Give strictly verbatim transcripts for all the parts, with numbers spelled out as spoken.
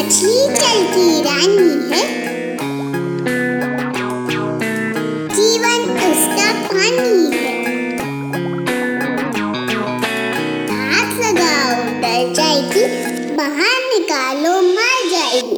मछली जल की रानी है, जीवन उसका पानी है। आग लगाओ डर जाएगी, बाहर निकालो मर जाएगी।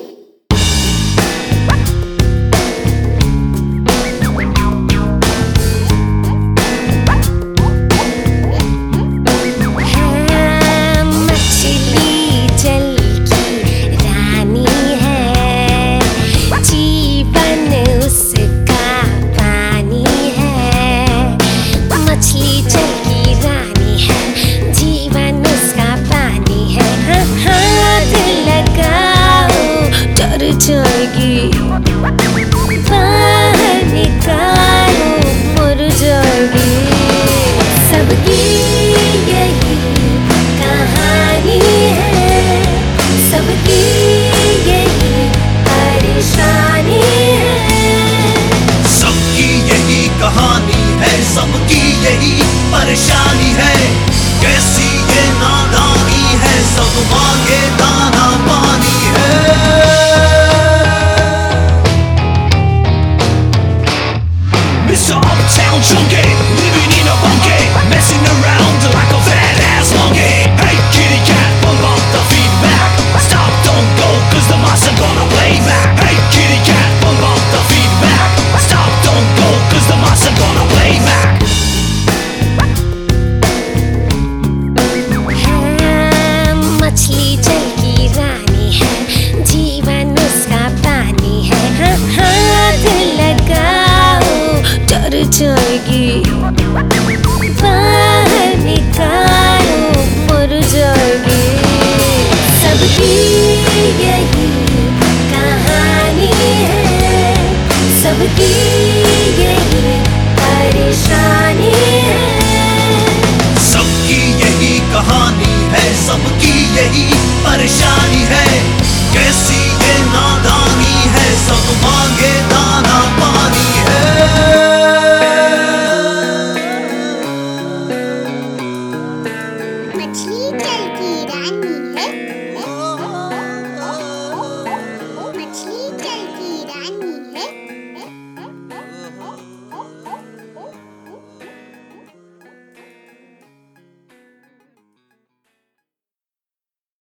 जाएगी बाहर निकालो मर जाएगी। सबकी यही कहानी है, सबकी यही परेशानी है। सबकी यही कहानी है, सबकी यही परेशानी है। कैसी ये नादानी है, सब मांगे दाना